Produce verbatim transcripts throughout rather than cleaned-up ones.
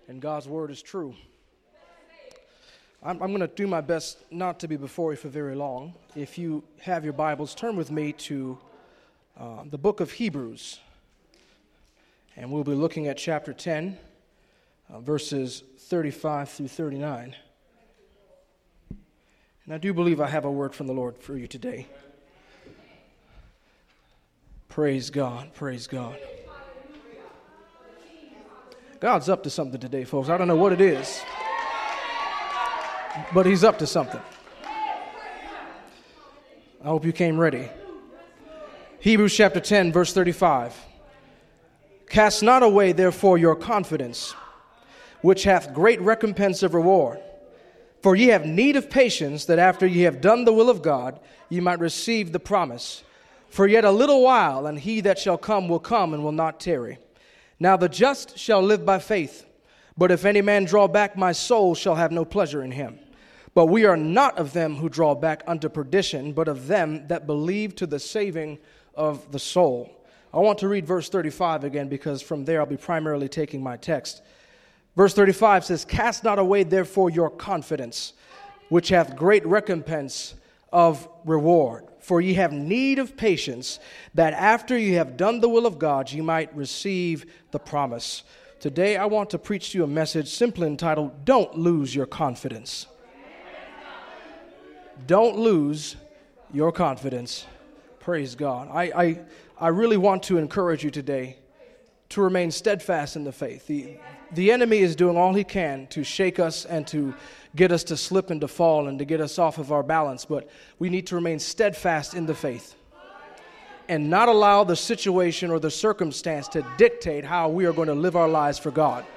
and God's word is true. I'm, I'm going to do my best not to be before you for very long. If you have your Bibles, turn with me to uh, the book of Hebrews, and we'll be looking at chapter ten, uh, verses thirty-five through thirty-nine. And I do believe I have a word from the Lord for you today. Praise God, praise God. God's up to something today, folks. I don't know what it is, but he's up to something. I hope you came ready. Hebrews chapter ten, verse thirty-five. Cast not away, therefore, your confidence, which hath great recompense of reward. For ye have need of patience, that after ye have done the will of God, ye might receive the promise. For yet a little while, and he that shall come will come and will not tarry. Now the just shall live by faith. But if any man draw back, my soul shall have no pleasure in him. But we are not of them who draw back unto perdition, but of them that believe to the saving of the soul. I want to read verse thirty-five again, because from there I'll be primarily taking my text. Verse thirty-five says, Cast not away therefore your confidence, which hath great recompense of reward. For ye have need of patience, that after ye have done the will of God, ye might receive the promise. Today I want to preach to you a message simply entitled, Don't Lose Your Confidence. Don't lose your confidence. Praise God. I, I, I really want to encourage you today to remain steadfast in the faith. The, the enemy is doing all he can to shake us and to get us to slip and to fall and to get us off of our balance, but we need to remain steadfast in the faith and not allow the situation or the circumstance to dictate how we are going to live our lives for God.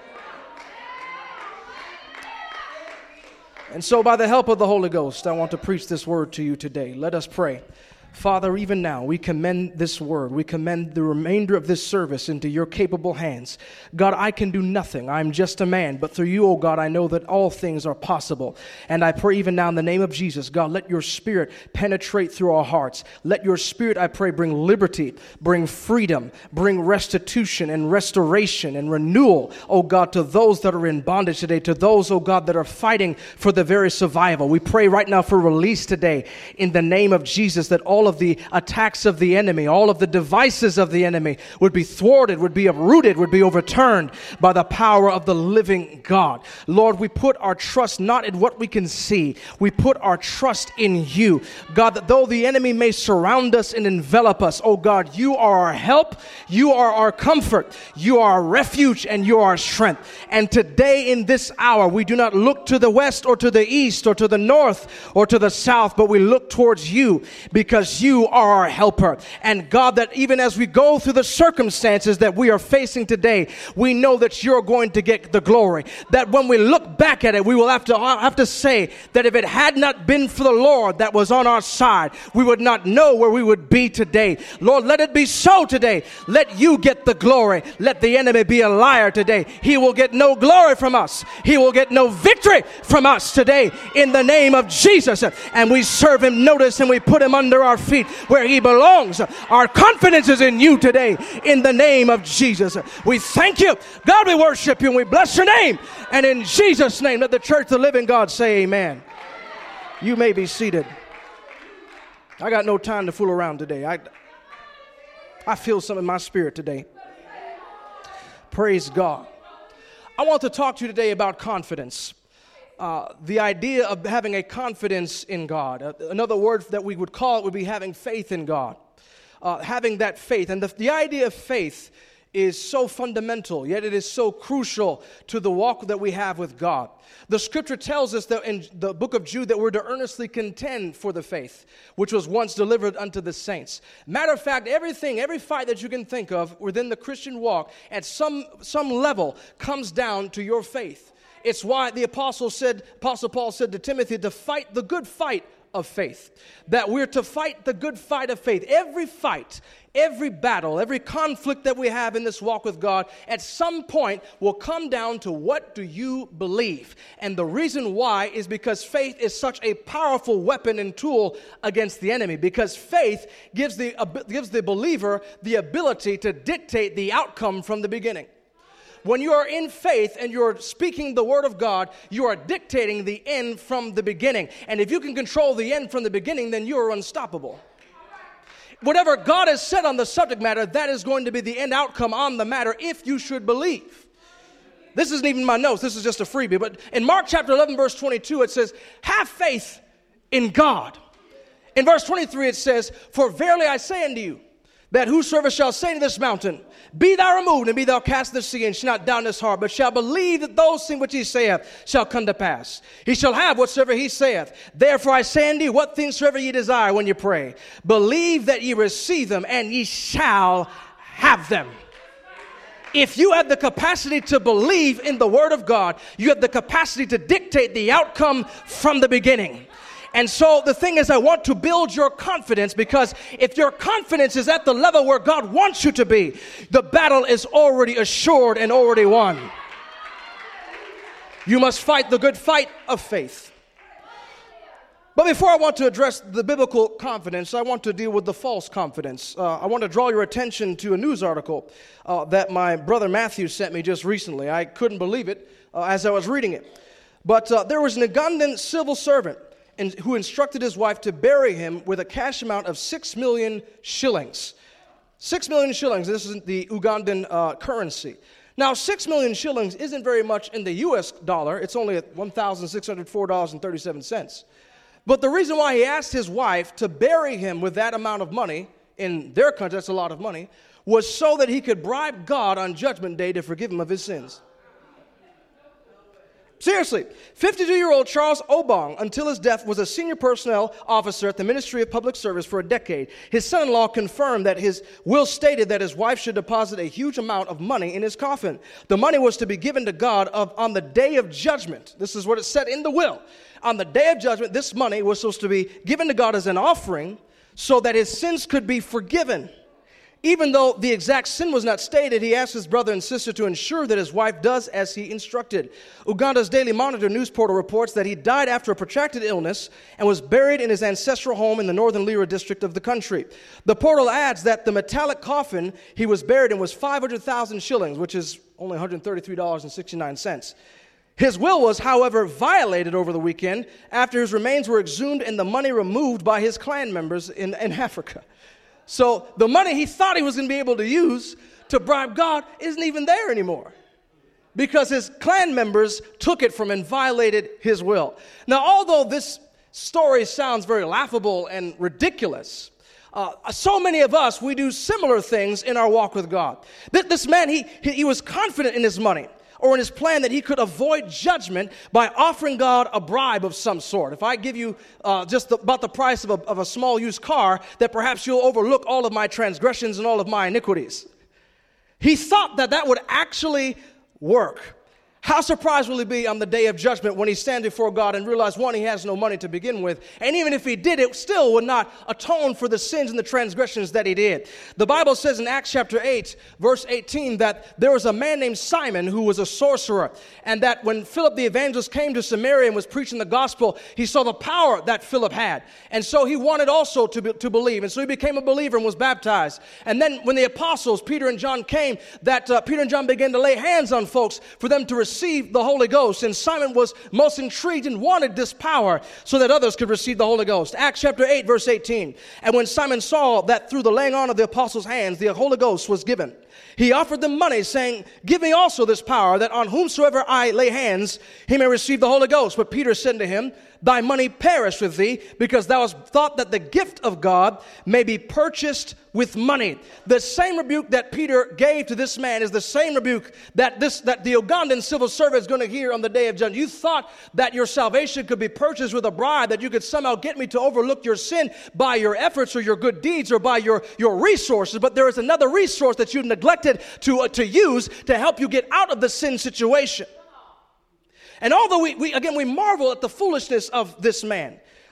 And so by the help of the Holy Ghost, I want to preach this word to you today. Let us pray. Father, even now, we commend this word. We commend the remainder of this service into your capable hands. God, I can do nothing. I'm just a man. But through you, oh God, I know that all things are possible. And I pray even now in the name of Jesus, God, let your spirit penetrate through our hearts. Let your spirit, I pray, bring liberty, bring freedom, bring restitution and restoration and renewal, oh God, to those that are in bondage today, to those, oh God, that are fighting for the very survival. We pray right now for release today in the name of Jesus, that all of the attacks of the enemy, all of the devices of the enemy would be thwarted, would be uprooted, would be overturned by the power of the living God. Lord, we put our trust not in what we can see. We put our trust in you. God, that though the enemy may surround us and envelop us, oh God, you are our help, you are our comfort, you are our refuge, and you are our strength. And today in this hour, we do not look to the west or to the east or to the north or to the south, but we look towards you, because you are our helper. And God, that even as we go through the circumstances that we are facing today, we know that you're going to get the glory. That when we look back at it, we will have to have to say that if it had not been for the Lord that was on our side, we would not know where we would be today. Lord, let it be so today. Let you get the glory. Let the enemy be a liar today. He will get no glory from us. He will get no victory from us today in the name of Jesus. And we serve him notice, and we put him under our feet where he belongs. Our confidence is in you today in the name of Jesus. We thank you. God, we worship you and we bless your name. And in Jesus' name, let the church of the living God say amen. You may be seated. I got no time to fool around today. I, I feel something in my spirit today. Praise God. I want to talk to you today about confidence. Uh, the idea of having a confidence in God. Uh, another word that we would call it would be having faith in God. Uh, having that faith. And the, the idea of faith is so fundamental, yet it is so crucial to the walk that we have with God. The scripture tells us that in the book of Jude that we're to earnestly contend for the faith, which was once delivered unto the saints. Matter of fact, everything, every fight that you can think of within the Christian walk at some, some level comes down to your faith. It's why the apostle said, Apostle Paul said to Timothy to fight the good fight of faith. That we're to fight the good fight of faith. Every fight, every battle, every conflict that we have in this walk with God, at some point will come down to what do you believe? And the reason why is because faith is such a powerful weapon and tool against the enemy. Because faith gives the, gives the believer the ability to dictate the outcome from the beginning. when you are in faith and you're speaking the word of God, you are dictating the end from the beginning. And if you can control the end from the beginning, then you are unstoppable. Whatever God has said on the subject matter, that is going to be the end outcome on the matter if you should believe. This isn't even my notes. This is just a freebie. But in Mark chapter eleven, verse twenty-two, it says, have faith in God. In verse twenty-three, it says, for verily I say unto you, that whosoever shall say to this mountain, be thou removed, and be thou cast into the sea, and shall not doubt in his heart, but shall believe that those things which he saith shall come to pass. He shall have whatsoever he saith. Therefore I say unto you, what things soever ye desire when you pray, believe that ye receive them, and ye shall have them. If you have the capacity to believe in the word of God, you have the capacity to dictate the outcome from the beginning. And so the thing is, I want to build your confidence, because if your confidence is at the level where God wants you to be, the battle is already assured and already won. You must fight the good fight of faith. But before I want to address the biblical confidence, I want to deal with the false confidence. Uh, I want to draw your attention to a news article uh, that my brother Matthew sent me just recently. I couldn't believe it uh, as I was reading it. But uh, there was an Ugandan civil servant and who instructed his wife to bury him with a cash amount of six million shillings. Six million shillings, this is the Ugandan uh, currency. Now, six million shillings isn't very much in the U S dollar. It's only at one thousand six hundred four dollars and thirty-seven cents. But the reason why he asked his wife to bury him with that amount of money, in their country, that's a lot of money, was so that he could bribe God on Judgment Day to forgive him of his sins. Seriously, fifty-two-year-old Charles Obong, until his death, was a senior personnel officer at the Ministry of Public Service for a decade. His son-in-law confirmed that his will stated that his wife should deposit a huge amount of money in his coffin. The money was to be given to God of, on the day of judgment. This is what it said in the will. On the day of judgment, this money was supposed to be given to God as an offering so that his sins could be forgiven. Even though the exact sin was not stated, he asked his brother and sister to ensure that his wife does as he instructed. Uganda's Daily Monitor news portal reports that he died after a protracted illness and was buried in his ancestral home in the northern Lira district of the country. The portal adds that the metallic coffin he was buried in was five hundred thousand shillings, which is only one hundred thirty-three dollars and sixty-nine cents. His will was, however, violated over the weekend after his remains were exhumed and the money removed by his clan members in, in Africa. So the money he thought he was going to be able to use to bribe God isn't even there anymore, because his clan members took it from him and violated his will. Now, although this story sounds very laughable and ridiculous, uh, so many of us, we do similar things in our walk with God. This man, he, he was confident in his money, or in his plan that he could avoid judgment by offering God a bribe of some sort. If I give you uh, just the, about the price of a, of a small used car, that perhaps you'll overlook all of my transgressions and all of my iniquities. He thought that that would actually work. How surprised will he be on the day of judgment when he stands before God and realizes, one, he has no money to begin with, and even if he did, it still would not atone for the sins and the transgressions that he did. The Bible says in Acts chapter eight, verse eighteen, that there was a man named Simon who was a sorcerer, and that when Philip the evangelist came to Samaria and was preaching the gospel, he saw the power that Philip had, and so he wanted also to, be, to believe, and so he became a believer and was baptized. And then when the apostles, Peter and John, came, that uh, Peter and John began to lay hands on folks for them to receive Receive the Holy Ghost, and Simon was most intrigued and wanted this power so that others could receive the Holy Ghost. Acts chapter eight, verse eighteen. And when Simon saw that through the laying on of the apostles' hands the Holy Ghost was given, he offered them money, saying, give me also this power, that on whomsoever I lay hands, he may receive the Holy Ghost. But Peter said to him, thy money perish with thee, because thou hast thought that the gift of God may be purchased with money. The same rebuke that Peter gave to this man is the same rebuke that this that the Ugandan civil servant is going to hear on the day of judgment. You thought that your salvation could be purchased with a bribe, that you could somehow get me to overlook your sin by your efforts or your good deeds or by your, your resources, but there is another resource that you've neglected to, uh, to use to help you get out of the sin situation. And although we, we again, we marvel at the foolishness of this man,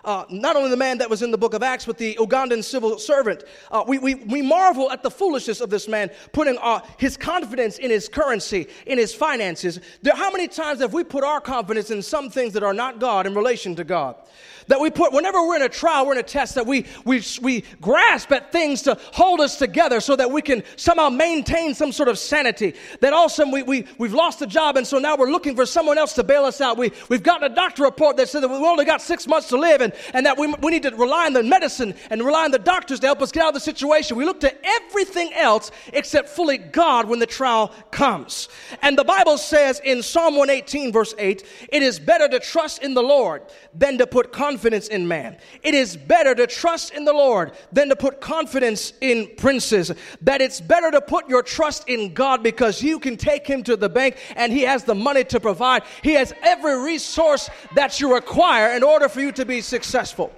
uh, not only the man that was in the book of Acts, but the Ugandan civil servant. Uh, we, we, we marvel at the foolishness of this man putting uh, his confidence in his currency, in his finances. There, how many times have we put our confidence in some things that are not God in relation to God? That we put, whenever we're in a trial, we're in a test, that we, we, we grasp at things to hold us together so that we can somehow maintain some sort of sanity. That all of a sudden we, we, we've lost a job, and so now we're looking for someone else to bail us out. We, we've gotten a doctor report that said that we've only got six months to live, and, and that we, we need to rely on the medicine and rely on the doctors to help us get out of the situation. We look to everything else except fully God when the trial comes. And the Bible says in Psalm one eighteen, verse eight, it is better to trust in the Lord than to put confidence Confidence in man. It is better to trust in the Lord than to put confidence in princes. That it's better to put your trust in God because you can take him to the bank and he has the money to provide. He has every resource that you require in order for you to be successful.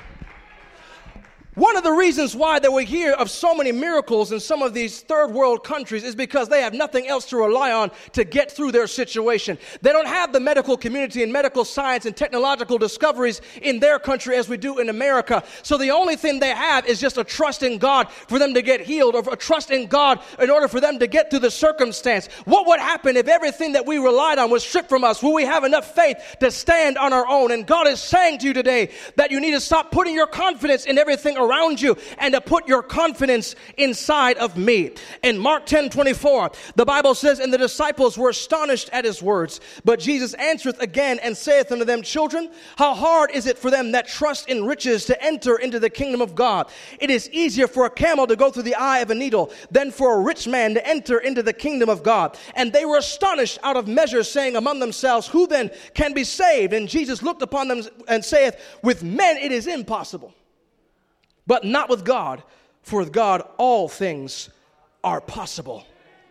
One of the reasons why that we hear of so many miracles in some of these third world countries is because they have nothing else to rely on to get through their situation. They don't have the medical community and medical science and technological discoveries in their country as we do in America. So the only thing they have is just a trust in God for them to get healed, or a trust in God in order for them to get through the circumstance. What would happen if everything that we relied on was stripped from us? Will we have enough faith to stand on our own? And God is saying to you today that you need to stop putting your confidence in everything around you and to put your confidence inside of me. In Mark ten twenty-four, the Bible says, and the disciples were astonished at his words. But Jesus answereth again and saith unto them, children, how hard is it for them that trust in riches to enter into the kingdom of God? It is easier for a camel to go through the eye of a needle than for a rich man to enter into the kingdom of God. And they were astonished out of measure, saying among themselves, who then can be saved? And Jesus looked upon them and saith, with men it is impossible, but not with God, for with God all things are possible.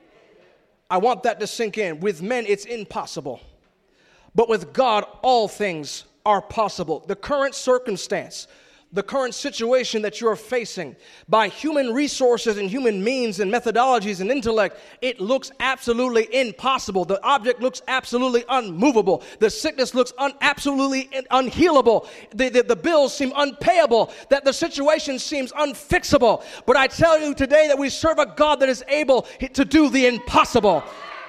I want that to sink in. With men it's impossible, but with God all things are possible. The current circumstance, the current situation that you're facing, by human resources and human means and methodologies and intellect, it looks absolutely impossible. The object looks absolutely unmovable. The sickness looks un- absolutely unhealable. The, the, the bills seem unpayable. That the situation seems unfixable. But I tell you today that we serve a God that is able to do the impossible.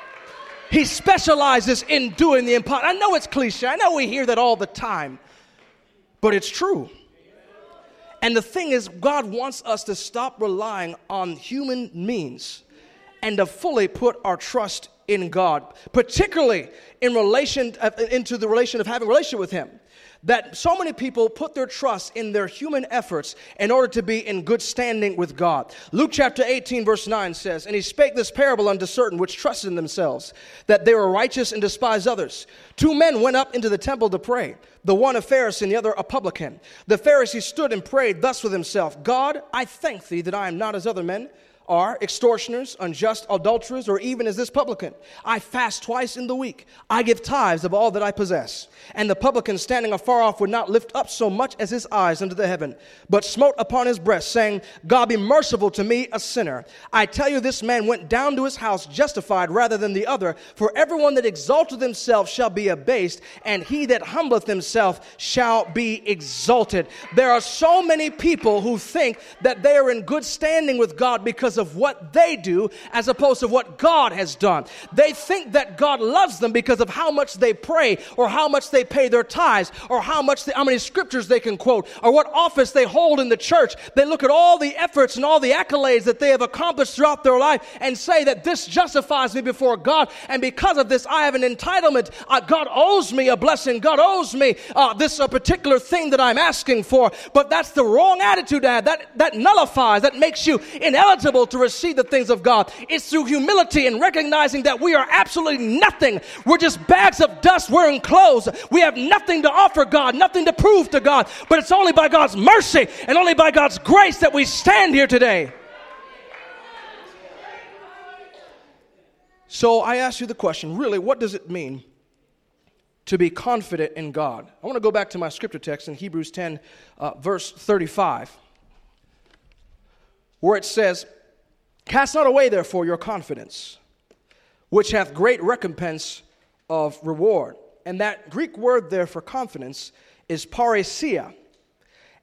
He specializes in doing the impossible. I know it's cliche. I know we hear that all the time. But it's true. And the thing is, God wants us to stop relying on human means and to fully put our trust in God, particularly in relation uh, into the relation of having a relationship with him. That so many people put their trust in their human efforts in order to be in good standing with God. Luke chapter eighteen verse nine says, and he spake this parable unto certain which trusted in themselves, that they were righteous and despised others. Two men went up into the temple to pray, the one a Pharisee and the other a publican. The Pharisee stood and prayed thus with himself, God, I thank thee that I am not as other men are, extortioners, unjust, adulterers, or even as this publican. I fast twice in the week. I give tithes of all that I possess. And the publican, standing afar off, would not lift up so much as his eyes unto the heaven, but smote upon his breast, saying, God be merciful to me, a sinner. I tell you, this man went down to his house justified rather than the other. For everyone that exalteth himself shall be abased, and he that humbleth himself shall be exalted. There are so many people who think that they are in good standing with God because of what they do as opposed to what God has done. They think that God loves them because of how much they pray, or how much they pay their tithes, or how much they, how many scriptures they can quote, or what office they hold in the church. They look at all the efforts and all the accolades that they have accomplished throughout their life and say that this justifies me before God, and because of this I have an entitlement. Uh, God owes me a blessing. God owes me uh, this uh, particular thing that I'm asking for. But that's the wrong attitude to have. That, that nullifies, that makes you ineligible to receive the things of God. It's through humility and recognizing that we are absolutely nothing. We're just bags of dust wearing clothes. We have nothing to offer God, nothing to prove to God, but it's only by God's mercy and only by God's grace that we stand here today. So I ask you the question, really, what does it mean to be confident in God? I want to go back to my scripture text in Hebrews ten, uh, verse thirty-five, where it says, cast not away, therefore, your confidence, which hath great recompense of reward. And that Greek word there for confidence is parousia.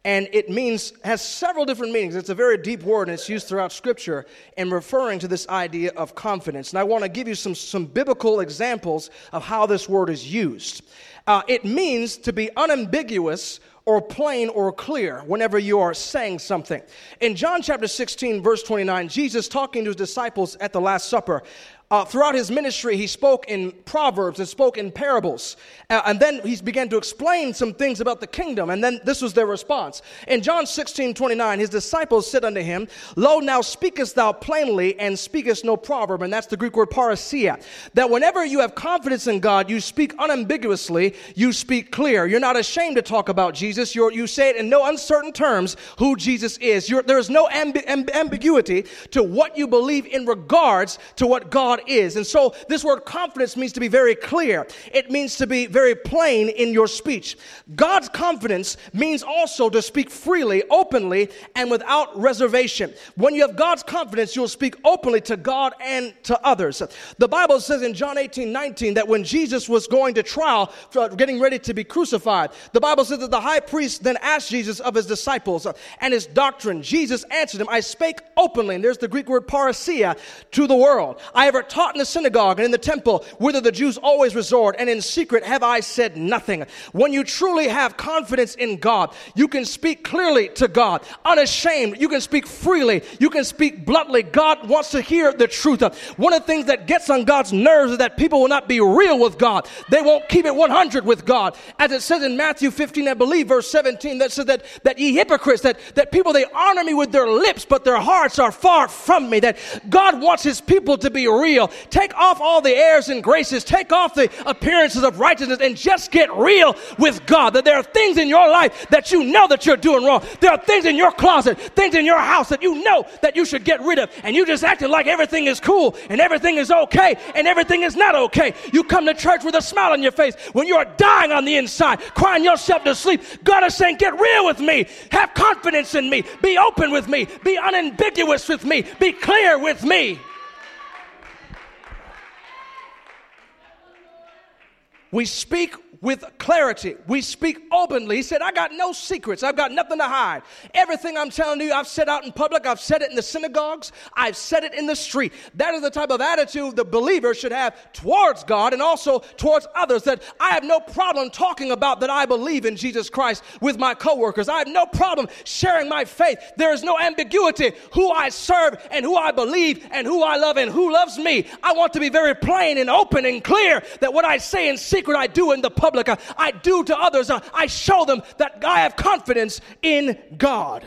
And it means, has several different meanings. It's a very deep word, and it's used throughout Scripture in referring to this idea of confidence. And I want to give you some, some biblical examples of how this word is used. Uh, it means to be unambiguous or plain or clear whenever you are saying something. In John chapter sixteen, verse twenty-nine, Jesus talking to his disciples at the Last Supper, Uh, throughout his ministry, he spoke in proverbs and spoke in parables. Uh, and then he began to explain some things about the kingdom. And then this was their response. In John sixteen twenty-nine, his disciples said unto him, Lo, now speakest thou plainly, and speakest no proverb. And that's the Greek word parousia. That whenever you have confidence in God, you speak unambiguously, you speak clear. You're not ashamed to talk about Jesus. You're, you say it in no uncertain terms who Jesus is. You're, there is no amb- amb- ambiguity to what you believe in regards to what God is. And so this word confidence means to be very clear. It means to be very plain in your speech. God's confidence means also to speak freely, openly, and without reservation. When you have God's confidence, you'll speak openly to God and to others. The Bible says in John eighteen nineteen that when Jesus was going to trial, getting ready to be crucified, the Bible says that the high priest then asked Jesus of his disciples and his doctrine. Jesus answered him, I spake openly, and there's the Greek word parousia, to the world. I ever taught in the synagogue and in the temple, whither the Jews always resort, and in secret have I said nothing. When you truly have confidence in God, you can speak clearly to God, unashamed. You can speak freely. You can speak bluntly. God wants to hear the truth. One of the things that gets on God's nerves is that people will not be real with God. They won't keep it one hundred with God. As it says in Matthew fifteen, I believe, verse seventeen, that says that, that ye hypocrites, that, that people, they honor me with their lips, but their hearts are far from me. That God wants his people to be real. Take off all the airs and graces. Take off the appearances of righteousness and just get real with God. That there are things in your life that you know that you're doing wrong. There are things in your closet, things in your house that you know that you should get rid of. And you just acted like everything is cool and everything is okay and everything is not okay. You come to church with a smile on your face when you are dying on the inside, crying yourself to sleep. God is saying, get real with me. Have confidence in me. Be open with me. Be unambiguous with me. Be clear with me. We speak with clarity. We speak openly. He said, I got no secrets. I've got nothing to hide. Everything I'm telling you, I've said out in public. I've said it in the synagogues. I've said it in the street. That is the type of attitude the believer should have towards God and also towards others, that I have no problem talking about that I believe in Jesus Christ with my coworkers. I have no problem sharing my faith. There is no ambiguity who I serve and who I believe and who I love and who loves me. I want to be very plain and open and clear that what I say in secret, I do in the public. I do to others. I show them that I have confidence in God.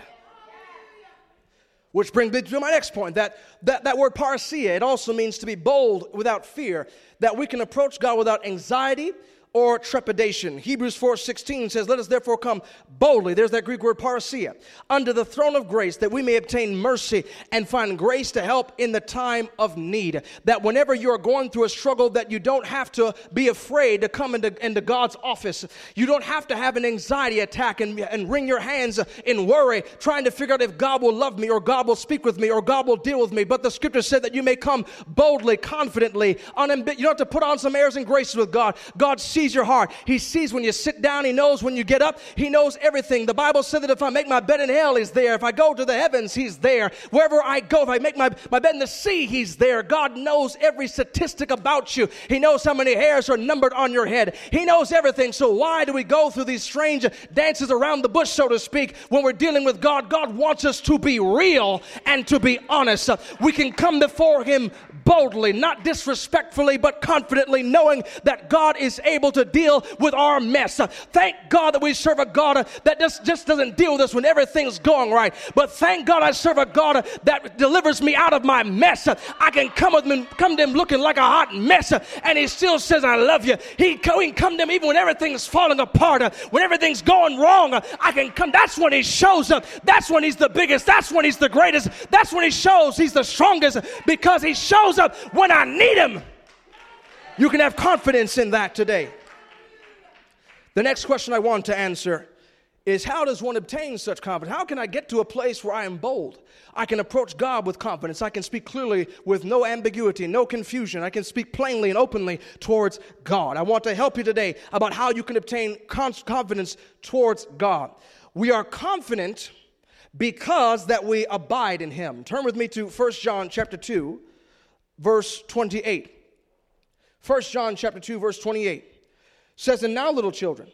Which brings me to my next point, that, that, that word parousia, it also means to be bold without fear, that we can approach God without anxiety or trepidation. Hebrews four sixteen says, let us therefore come boldly, there's that Greek word parousia, under the throne of grace, that we may obtain mercy and find grace to help in the time of need. That whenever you're going through a struggle, that you don't have to be afraid to come into, into God's office. You don't have to have an anxiety attack and, and wring your hands in worry, trying to figure out if God will love me or God will speak with me or God will deal with me. But the scripture said that you may come boldly, confidently, unambi- you don't have to put on some airs and graces with God. God sees your heart. He sees when you sit down. He knows when you get up. He knows everything. The Bible said that if I make my bed in hell, he's there. If I go to the heavens, he's there. Wherever I go, if I make my, my bed in the sea, he's there. God knows every statistic about you. He knows how many hairs are numbered on your head. He knows everything. So why do we go through these strange dances around the bush, so to speak, when we're dealing with God? God wants us to be real and to be honest. We can come before him boldly, not disrespectfully, but confidently, knowing that God is able to deal with our mess. Thank God that we serve a God that just, just doesn't deal with us when everything's going right. But thank God I serve a God that delivers me out of my mess. I can come with him, come to him looking like a hot mess, and he still says, I love you. He can come to him even when everything's falling apart, when everything's going wrong. I can come. That's when he shows up. That's when he's the biggest. That's when he's the greatest. That's when he shows he's the strongest, because he shows up when I need him. You can have confidence in that today. The next question I want to answer is how does one obtain such confidence? How can I get to a place where I am bold? I can approach God with confidence. I can speak clearly with no ambiguity, no confusion. I can speak plainly and openly towards God. I want to help you today about how you can obtain confidence towards God. We are confident because that we abide in him. Turn with me to First John chapter two, verse twenty-eight. First John chapter two, verse twenty-eight says, "And now, little children,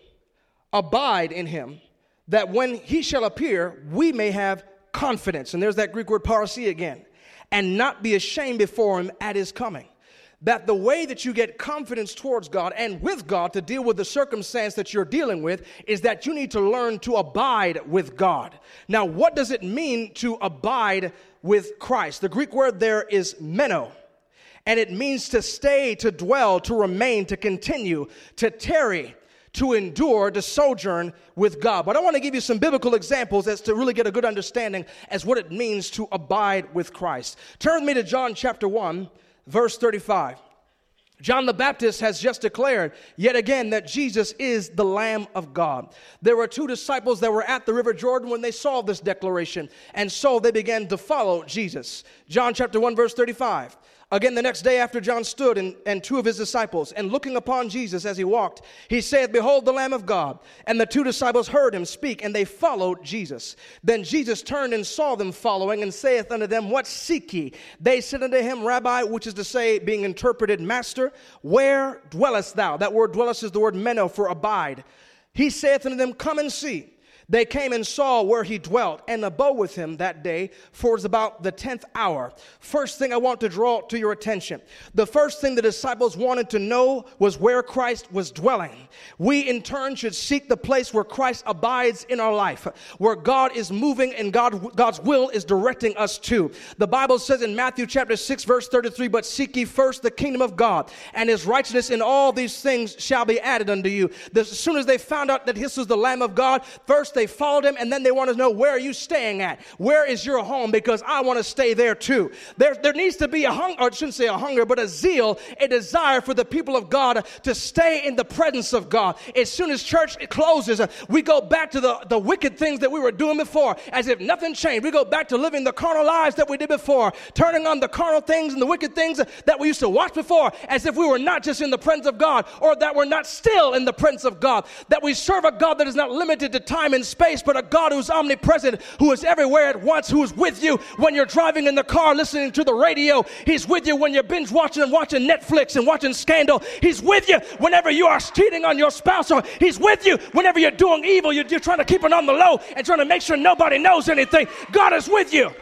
abide in him, that when he shall appear, we may have confidence." And there's that Greek word parousia again. "And not be ashamed before him at his coming." That the way that you get confidence towards God and with God to deal with the circumstance that you're dealing with is that you need to learn to abide with God. Now, what does it mean to abide with Christ? The Greek word there is meno. And it means to stay, to dwell, to remain, to continue, to tarry, to endure, to sojourn with God. But I want to give you some biblical examples as to really get a good understanding as what it means to abide with Christ. Turn with me to John chapter one, verse thirty-five. John the Baptist has just declared yet again that Jesus is the Lamb of God. There were two disciples that were at the River Jordan when they saw this declaration, and so they began to follow Jesus. John chapter one, verse thirty-five. "Again, the next day after John stood and, and two of his disciples, and looking upon Jesus as he walked, he said, Behold the Lamb of God. And the two disciples heard him speak, and they followed Jesus. Then Jesus turned and saw them following, and saith unto them, What seek ye? They said unto him, Rabbi," which is to say, being interpreted, Master, "where dwellest thou?" That word dwellest is the word meno, for abide. "He saith unto them, Come and see." They came and saw where he dwelt, and abode with him that day, for it was about the tenth hour. First thing I want to draw to your attention. The first thing the disciples wanted to know was where Christ was dwelling. We, in turn, should seek the place where Christ abides in our life, where God is moving and God, God's will is directing us to. The Bible says in Matthew chapter six, verse thirty-three, "But seek ye first the kingdom of God, and his righteousness, and all these things shall be added unto you." As soon as they found out that this was the Lamb of God, first they They followed him, and then they want to know, where are you staying at? Where is your home? Because I want to stay there too. There, there needs to be a hunger, or I shouldn't say a hunger, but a zeal, a desire for the people of God to stay in the presence of God. As soon as church closes, we go back to the, the wicked things that we were doing before, as if nothing changed. We go back to living the carnal lives that we did before, turning on the carnal things and the wicked things that we used to watch before, as if we were not just in the presence of God, or that we're not still in the presence of God, that we serve a God that is not limited to time and space, but a God who's omnipresent, who is everywhere at once, who is with you when you're driving in the car listening to the radio. He's with you when you're binge watching and watching Netflix and watching Scandal. He's with you whenever you are cheating on your spouse, or he's with you whenever you're doing evil. You're, you're trying to keep it on the low and trying to make sure nobody knows anything. God is with you.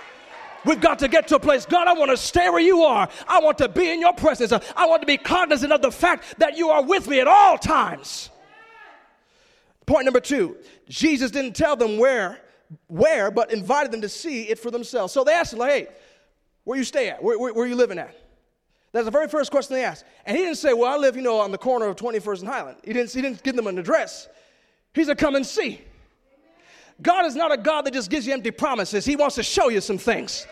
We've got to get to a place, God, I want to stay where you are. I want to be in your presence. I want to be cognizant of the fact that you are with me at all times. Point number two, Jesus didn't tell them where, where, but invited them to see it for themselves. So they asked him, like, hey, where you stay at? Where, where, where are you living at? That's the very first question they asked. And he didn't say, well, I live, you know, on the corner of twenty-first and Highland. He didn't, he didn't give them an address. He said, come and see. God is not a God that just gives you empty promises. He wants to show you some things.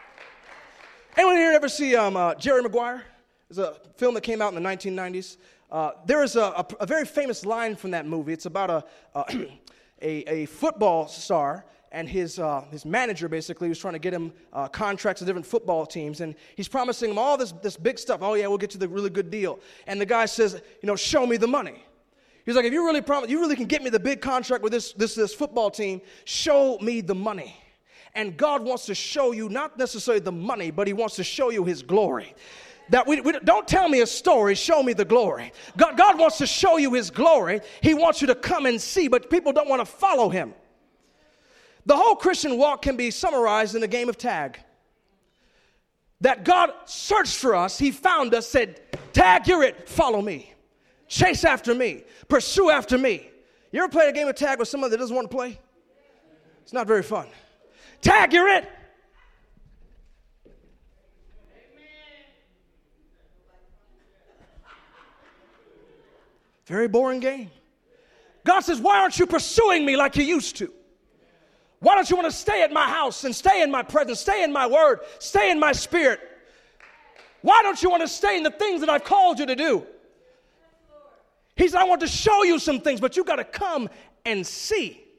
Anyone here ever see um, uh, Jerry Maguire? It's a film that came out in the nineteen nineties. Uh, there is a, a, a very famous line from that movie. It's about a a, a, a football star and his uh, his manager, basically, was trying to get him uh, contracts with different football teams. And he's promising him all this, this big stuff. Oh, yeah, we'll get you the really good deal. And the guy says, you know, show me the money. He's like, if you really promise, you really can get me the big contract with this, this, this football team, show me the money. And God wants to show you not necessarily the money, but he wants to show you his glory. That we, we don't tell me a story, show me the glory. God, God wants to show you his glory. He wants you to come and see, but people don't want to follow him. The whole Christian walk can be summarized in a game of tag. That God searched for us, he found us, said, tag, you're it, follow me. Chase after me, pursue after me. You ever played a game of tag with somebody that doesn't want to play? It's not very fun. Tag, you're it. Very boring game. God says, why aren't you pursuing me like you used to? Why don't you want to stay at my house and stay in my presence, stay in my word, stay in my spirit? Why don't you want to stay in the things that I've called you to do? He said, I want to show you some things, but you got to come and see.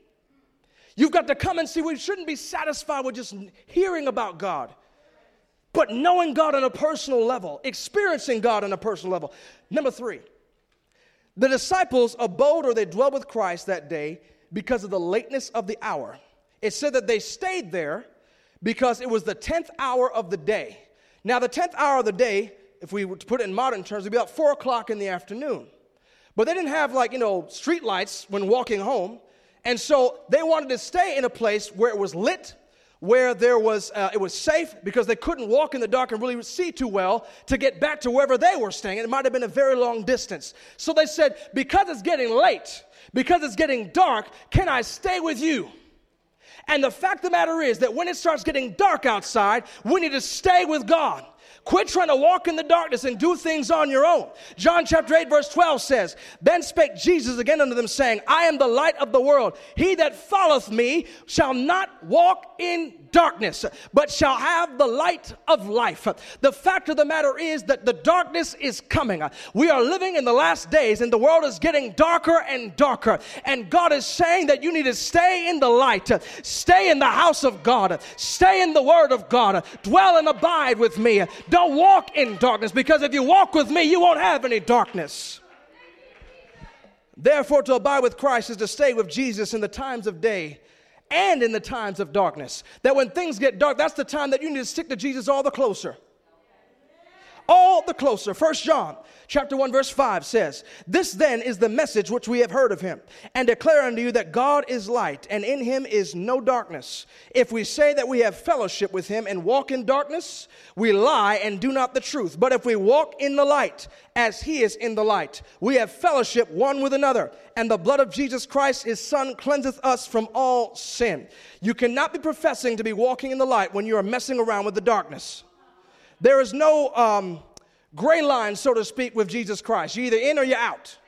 You've got to come and see. We shouldn't be satisfied with just hearing about God, but knowing God on a personal level, experiencing God on a personal level. Number three, the disciples abode or they dwelled with Christ that day because of the lateness of the hour. It said that they stayed there because it was the tenth hour of the day. Now, the tenth hour of the day, if we were to put it in modern terms, it would be about four o'clock in the afternoon. But they didn't have, like, you know, street lights when walking home. And so they wanted to stay in a place where it was lit, where there was, uh, it was safe, because they couldn't walk in the dark and really see too well to get back to wherever they were staying. It might have been a very long distance. So they said, because it's getting late, because it's getting dark, can I stay with you? And the fact of the matter is that when it starts getting dark outside, we need to stay with God. Quit trying to walk in the darkness and do things on your own. John chapter eight verse twelve says, Then spake Jesus again unto them, saying, I am the light of the world. He that followeth me shall not walk in darkness, but shall have the light of life. The fact of the matter is that the darkness is coming. We are living in the last days, and the world is getting darker and darker. And God is saying that you need to stay in the light. Stay in the house of God. Stay in the word of God. Dwell and abide with me. Don't walk in darkness, because if you walk with me, you won't have any darkness. Therefore, to abide with Christ is to stay with Jesus in the times of day and in the times of darkness. That when things get dark, that's the time that you need to stick to Jesus all the closer. All the closer. First John chapter one verse five says, This then is the message which we have heard of him, and declare unto you that God is light, and in him is no darkness. If we say that we have fellowship with him and walk in darkness, we lie and do not the truth. But if we walk in the light, as he is in the light, we have fellowship one with another, and the blood of Jesus Christ, his son, cleanseth us from all sin. You cannot be professing to be walking in the light when you are messing around with the darkness. There is no um, gray line, so to speak, with Jesus Christ. You're either in or you're out.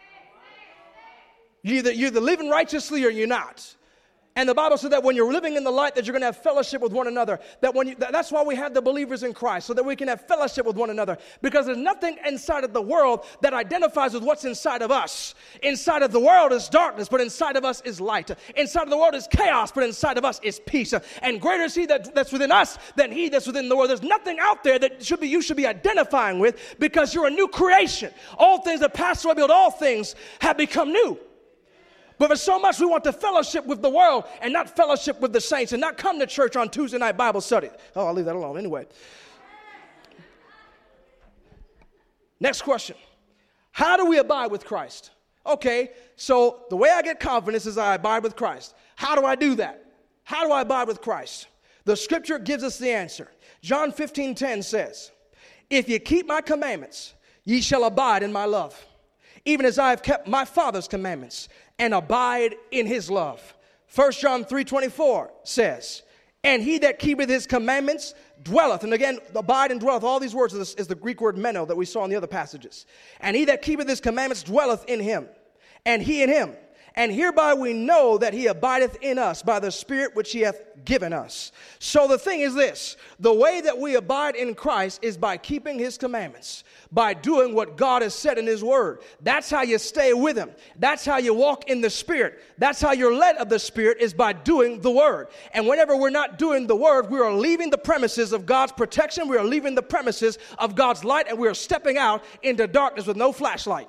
You're either, you're either living righteously or you're not. And the Bible said that when you're living in the light, that you're going to have fellowship with one another. That when you, that's why we have the believers in Christ, so that we can have fellowship with one another. Because there's nothing inside of the world that identifies with what's inside of us. Inside of the world is darkness, but inside of us is light. Inside of the world is chaos, but inside of us is peace. And greater is he that, that's within us than he that's within the world. There's nothing out there that should be you should be identifying with, because you're a new creation. All things that pass away, behold, all things have become new. But for so much we want to fellowship with the world and not fellowship with the saints, and not come to church on Tuesday night Bible study. Oh, I'll leave that alone anyway. Next question. How do we abide with Christ? Okay, so the way I get confidence is I abide with Christ. How do I do that? How do I abide with Christ? The scripture gives us the answer. John fifteen ten says, If ye keep my commandments, ye shall abide in my love, even as I have kept my Father's commandments and abide in his love. First John three twenty-four says, And he that keepeth his commandments dwelleth. And again, abide and dwelleth, all these words is, is the Greek word meno that we saw in the other passages. And he that keepeth his commandments dwelleth in him, and he in him. And hereby we know that he abideth in us by the Spirit which he hath given us. So the thing is this, the way that we abide in Christ is by keeping his commandments, by doing what God has said in his word. That's how you stay with him. That's how you walk in the Spirit. That's how you're led of the Spirit, is by doing the word. And whenever we're not doing the word, we are leaving the premises of God's protection. We are leaving the premises of God's light, and we are stepping out into darkness with no flashlight,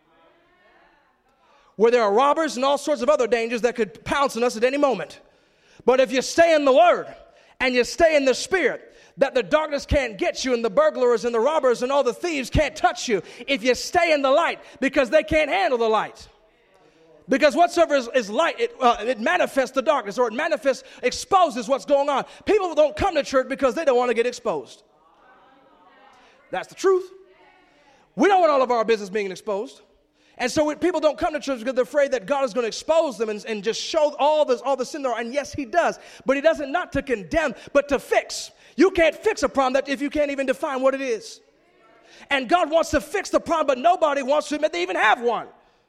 where there are robbers and all sorts of other dangers that could pounce on us at any moment. But if you stay in the word and you stay in the Spirit, that the darkness can't get you, and the burglars and the robbers and all the thieves can't touch you if you stay in the light, because they can't handle the light. Because whatsoever is, is light, it, uh, it manifests the darkness, or it manifests, exposes what's going on. People don't come to church because they don't want to get exposed. That's the truth. We don't want all of our business being exposed. And so when people don't come to church because they're afraid that God is going to expose them and, and just show all this, all the sin there. And yes, he does. But he doesn't, not to condemn, but to fix. You can't fix a problem that if you can't even define what it is. And God wants to fix the problem, but nobody wants to admit they even have one.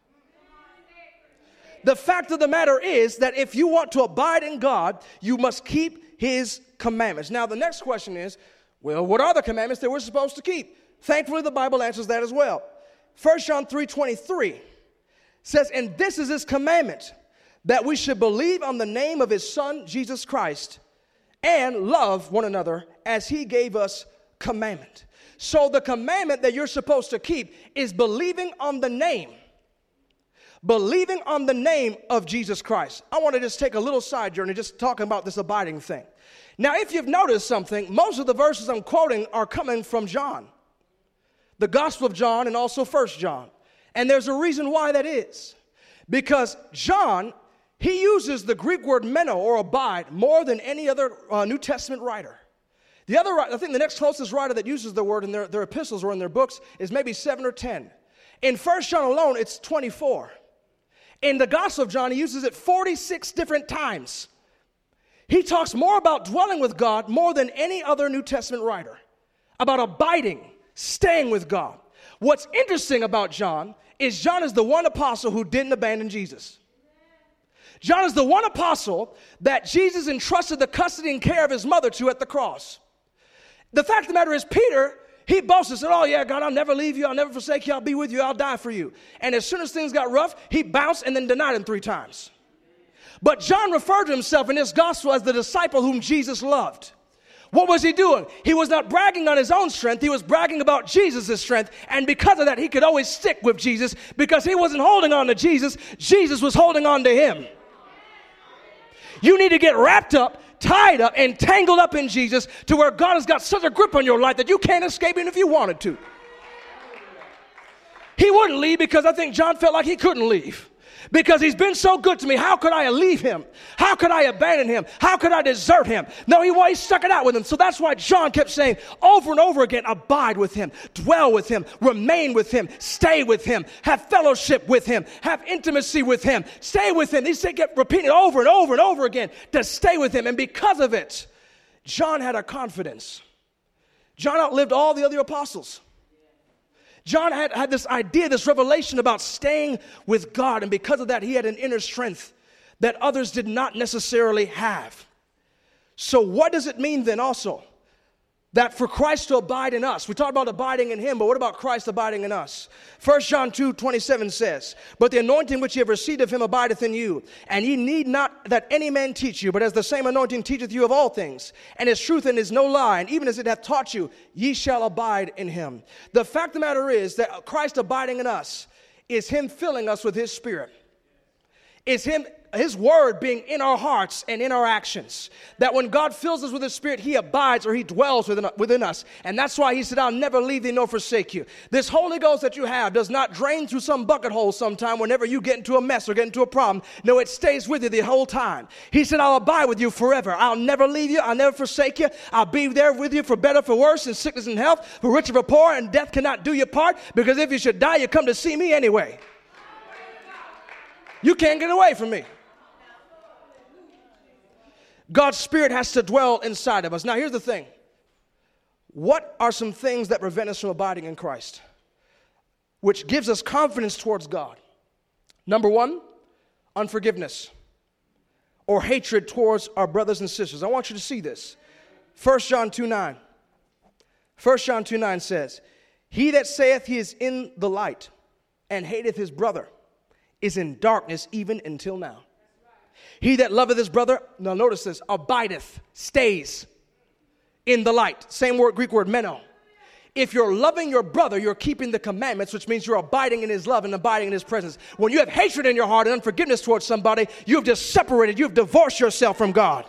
The fact of the matter is that if you want to abide in God, you must keep his commandments. Now, the next question is, well, what are the commandments that we're supposed to keep? Thankfully, the Bible answers that as well. First John three twenty-three says, And this is his commandment, that we should believe on the name of his Son, Jesus Christ, and love one another as he gave us commandment. So the commandment that you're supposed to keep is believing on the name. Believing on the name of Jesus Christ. I want to just take a little side journey just talking about this abiding thing. Now, if you've noticed something, most of the verses I'm quoting are coming from John. The Gospel of John and also First John. And there's a reason why that is. Because John, he uses the Greek word meno or abide more than any other uh, New Testament writer. The other, I think the next closest writer that uses the word in their, their epistles or in their books is maybe seven or ten. In First John alone, it's twenty-four. In the Gospel of John, he uses it forty-six different times. He talks more about dwelling with God more than any other New Testament writer, about abiding, staying with God. What's interesting about John is John is the one apostle who didn't abandon Jesus. John is the one apostle that Jesus entrusted the custody and care of his mother to at the cross. The fact of the matter is, Peter, he boasted and said, oh yeah, God, I'll never leave you, I'll never forsake you, I'll be with you, I'll die for you. And as soon as things got rough, he bounced and then denied him three times. But John referred to himself in his gospel as the disciple whom Jesus loved. What was he doing? He was not bragging on his own strength, he was bragging about Jesus' strength. And because of that, he could always stick with Jesus because he wasn't holding on to Jesus, Jesus was holding on to him. You need to get wrapped up, tied up, and tangled up in Jesus to where God has got such a grip on your life that you can't escape even if you wanted to. He wouldn't leave because I think John felt like he couldn't leave. Because he's been so good to me, how could I leave him? How could I abandon him? How could I desert him? No, he, well, he stuck it out with him. So that's why John kept saying over and over again, abide with him, dwell with him, remain with him, stay with him, have fellowship with him, have intimacy with him, stay with him. He said, kept repeating over and over and over again to stay with him. And because of it, John had a confidence. John outlived all the other apostles. John had, had this idea, this revelation about staying with God. And because of that, he had an inner strength that others did not necessarily have. So what does it mean then also? That for Christ to abide in us. We talked about abiding in him, but what about Christ abiding in us? First John two twenty-seven says, but the anointing which ye have received of him abideth in you, and ye need not that any man teach you, but as the same anointing teacheth you of all things, and his truth and is no lie, and even as it hath taught you, ye shall abide in him. The fact of the matter is that Christ abiding in us is him filling us with his spirit. It's him, his word being in our hearts and in our actions. That when God fills us with his spirit, he abides or he dwells within, within us. And that's why he said, I'll never leave thee nor forsake you. This Holy Ghost that you have does not drain through some bucket hole sometime whenever you get into a mess or get into a problem. No, it stays with you the whole time. He said, I'll abide with you forever. I'll never leave you. I'll never forsake you. I'll be there with you for better, for worse, in sickness and health, for richer, for poor, and death cannot do you part. Because if you should die, you come to see me anyway. You can't get away from me. God's Spirit has to dwell inside of us. Now, here's the thing. What are some things that prevent us from abiding in Christ? Which gives us confidence towards God. Number one, unforgiveness or hatred towards our brothers and sisters. I want you to see this. First John two nine. First John two nine says, he that saith he is in the light and hateth his brother is in darkness even until now. He that loveth his brother, now notice this, abideth, stays in the light. Same word, Greek word, meno. If you're loving your brother, you're keeping the commandments, which means you're abiding in his love and abiding in his presence. When you have hatred in your heart and unforgiveness towards somebody, you've just separated, you've divorced yourself from God.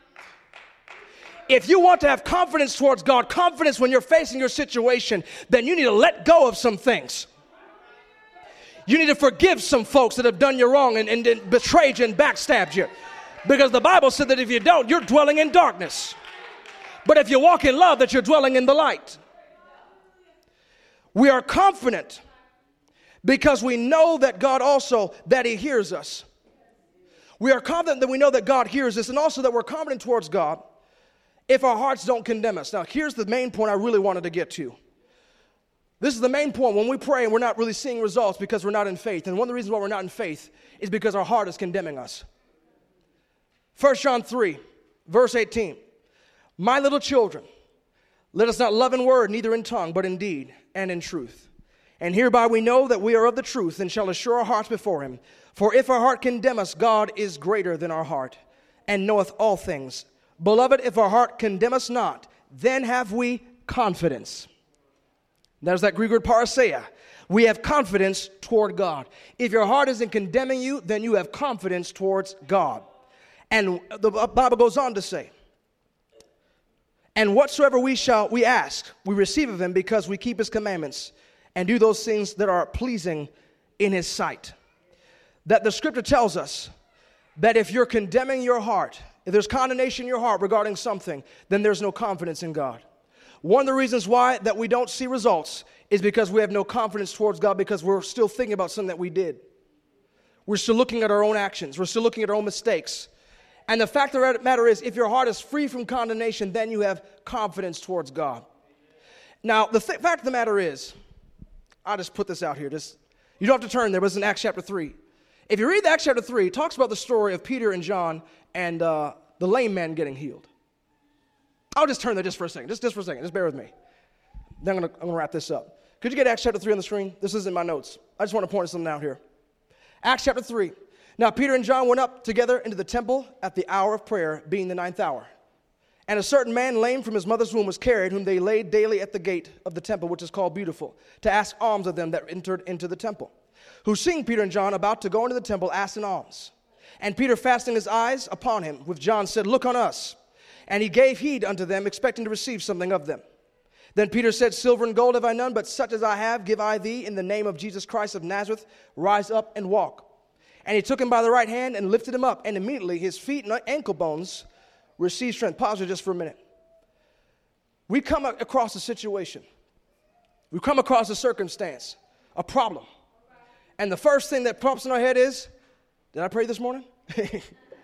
If you want to have confidence towards God, confidence when you're facing your situation, then you need to let go of some things. You need to forgive some folks that have done you wrong and, and, and betrayed you and backstabbed you. Because the Bible said that if you don't, you're dwelling in darkness. But if you walk in love, that you're dwelling in the light. We are confident because we know that God also, that he hears us. We are confident that we know that God hears us, and also that we're confident towards God if our hearts don't condemn us. Now, here's the main point I really wanted to get to. This is the main point. When we pray and we're not really seeing results because we're not in faith. And one of the reasons why we're not in faith is because our heart is condemning us. First John three, verse eighteen. My little children, let us not love in word, neither in tongue, but in deed and in truth. And hereby we know that we are of the truth and shall assure our hearts before him. For if our heart condemn us, God is greater than our heart and knoweth all things. Beloved, if our heart condemn us not, then have we confidence. There's that Greek word paraseia. We have confidence toward God. If your heart isn't condemning you, then you have confidence towards God. And the Bible goes on to say, and whatsoever we shall, we ask, we receive of him because we keep his commandments and do those things that are pleasing in his sight. That the scripture tells us that if you're condemning your heart, if there's condemnation in your heart regarding something, then there's no confidence in God. One of the reasons why that we don't see results is because we have no confidence towards God, because we're still thinking about something that we did. We're still looking at our own actions. We're still looking at our own mistakes. And the fact of the matter is, if your heart is free from condemnation, then you have confidence towards God. Now, the th- fact of the matter is, I'll just put this out here. Just, you don't have to turn there, but it's in Acts chapter three. If you read Acts chapter three, it talks about the story of Peter and John and uh, the lame man getting healed. I'll just turn there just for a second. Just, just for a second. Just bear with me. Then I'm going to wrap this up. Could you get Acts chapter three on the screen? This is in my notes. I just want to point something out here. Acts chapter three. Now Peter and John went up together into the temple at the hour of prayer, being the ninth hour. And a certain man lame from his mother's womb was carried, whom they laid daily at the gate of the temple, which is called Beautiful, to ask alms of them that entered into the temple. Who, seeing Peter and John about to go into the temple, asked an alms. And Peter, fastening his eyes upon him with John, said, Look on us. And he gave heed unto them, expecting to receive something of them. Then Peter said, Silver and gold have I none, but such as I have give I thee. In the name of Jesus Christ of Nazareth, rise up and walk. And he took him by the right hand and lifted him up. And immediately his feet and ankle bones received strength. Pause here just for a minute. We come across a situation. We come across a circumstance, a problem. And the first thing that pops in our head is, did I pray this morning? Did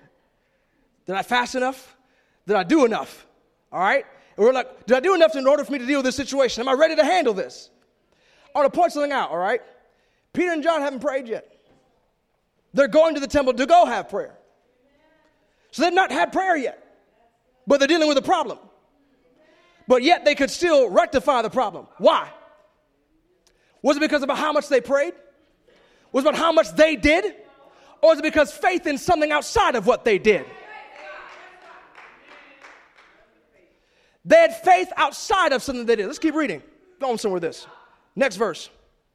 I fast enough? Did I do enough? All right? And we're like, did I do enough in order for me to deal with this situation? Am I ready to handle this? I want to point something out, all right? Peter and John haven't prayed yet. They're going to the temple to go have prayer. So they've not had prayer yet. But they're dealing with a problem. But yet they could still rectify the problem. Why? Was it because of how much they prayed? Was it about how much they did? Or is it because faith in something outside of what they did? They had faith outside of something they did. Let's keep reading. Go on somewhere with this. Next verse.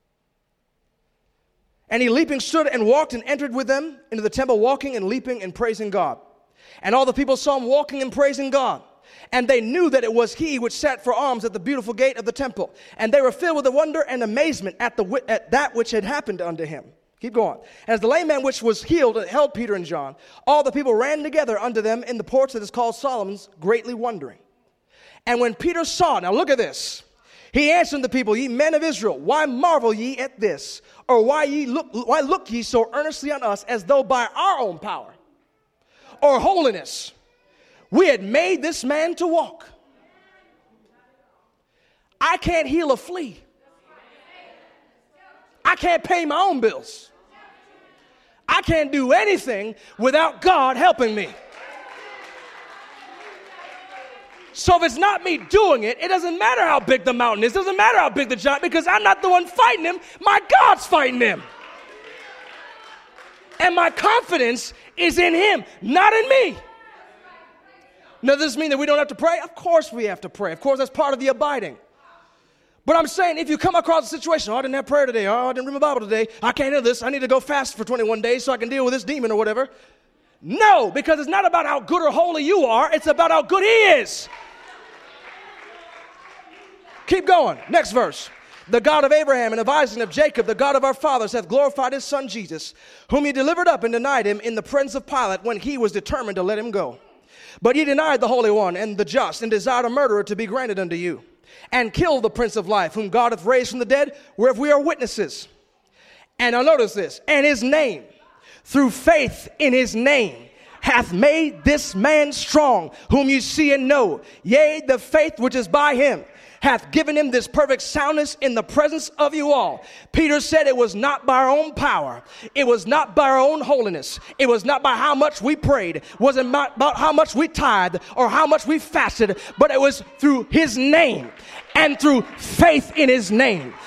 And he leaping stood and walked and entered with them into the temple, walking and leaping and praising God. And all the people saw him walking and praising God. And they knew that it was he which sat for alms at the beautiful gate of the temple. And they were filled with the wonder and amazement at, the, at that which had happened unto him. Keep going. And as the lame man which was healed held Peter and John, all the people ran together unto them in the porch that is called Solomon's, greatly wondering. And when Peter saw, now look at this. He answered the people, Ye men of Israel, why marvel ye at this? Or why ye look, why look ye so earnestly on us, as though by our own power or holiness we had made this man to walk? I can't heal a flea. I can't pay my own bills. I can't do anything without God helping me. So if it's not me doing it, it doesn't matter how big the mountain is. It doesn't matter how big the giant, because I'm not the one fighting him. My God's fighting him. And my confidence is in him, not in me. Now, does this mean that we don't have to pray? Of course we have to pray. Of course, that's part of the abiding. But I'm saying, if you come across a situation, oh, I didn't have prayer today, oh, I didn't read my Bible today, I can't do this, I need to go fast for twenty-one days so I can deal with this demon or whatever. No, because it's not about how good or holy you are, it's about how good he is. Keep going. Next verse. The God of Abraham and of Isaac and of Jacob, the God of our fathers, hath glorified his son Jesus, whom he delivered up and denied him in the presence of Pilate when he was determined to let him go. But ye denied the Holy One and the just, and desired a murderer to be granted unto you, and killed the Prince of Life, whom God hath raised from the dead, whereof we are witnesses. And now notice this, and his name, through faith in his name, hath made this man strong, whom you see and know. Yea, the faith which is by him hath given him this perfect soundness in the presence of you all. Peter said it was not by our own power. It was not by our own holiness. It was not by how much we prayed. It wasn't about how much we tithed or how much we fasted, but it was through his name and through faith in his name.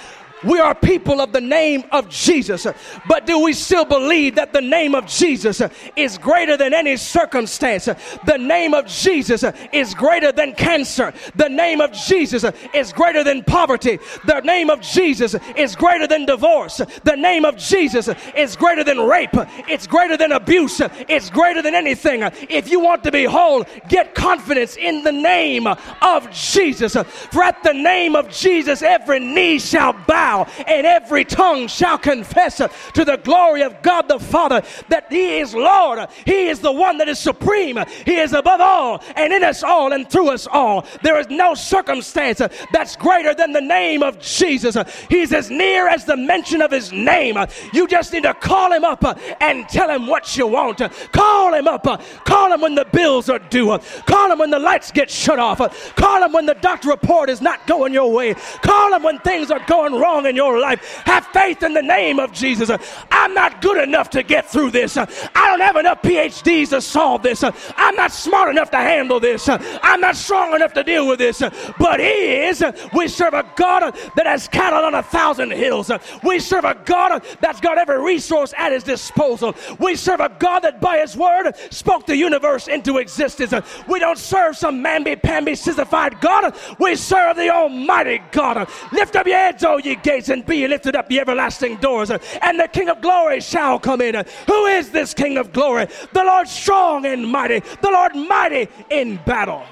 We are people of the name of Jesus. But do we still believe that the name of Jesus is greater than any circumstance? The name of Jesus is greater than cancer. The name of Jesus is greater than poverty. The name of Jesus is greater than divorce. The name of Jesus is greater than rape. It's greater than abuse. It's greater than anything. If you want to be whole, get confidence in the name of Jesus. For at the name of Jesus, every knee shall bow and every tongue shall confess to the glory of God the Father that He is Lord. He is the one that is supreme. He is above all and in us all and through us all. There is no circumstance that's greater than the name of Jesus. He's as near as the mention of His name. You just need to call Him up and tell Him what you want. Call Him up. Call Him when the bills are due. Call Him when the lights get shut off. Call Him when the doctor report is not going your way. Call Him when things are going wrong in your life. Have faith in the name of Jesus. I'm not good enough to get through this. I don't have enough P H Ds to solve this. I'm not smart enough to handle this. I'm not strong enough to deal with this. But He is. We serve a God that has cattle on a thousand hills. We serve a God that's got every resource at His disposal. We serve a God that by His word spoke the universe into existence. We don't serve some mamby-pamby sissified God. We serve the Almighty God. Lift up your heads, O ye gates, and be ye lifted up, ye everlasting doors, and the King of glory shall come in. Who is this King of glory? The Lord strong and mighty, the Lord mighty in battle.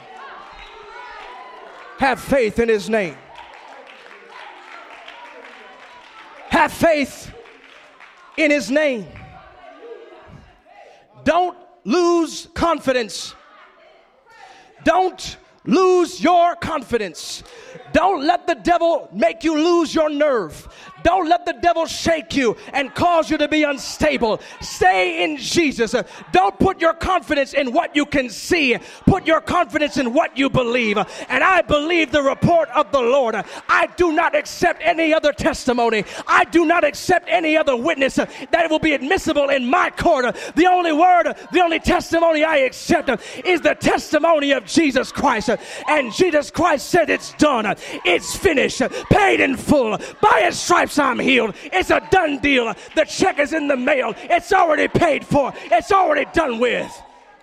Have faith in His name. Have faith in His name. Don't lose confidence. Don't lose your confidence. Don't let the devil make you lose your nerve. Don't let the devil shake you and cause you to be unstable. Stay in Jesus. Don't put your confidence in what you can see. Put your confidence in what you believe. And I believe the report of the Lord. I do not accept any other testimony. I do not accept any other witness that will be admissible in my court. The only word, the only testimony I accept is the testimony of Jesus Christ. And Jesus Christ said it's done. It's finished. Paid in full. By His stripes I'm healed. It's a done deal. The check is in the mail. It's already paid for. It's already done with.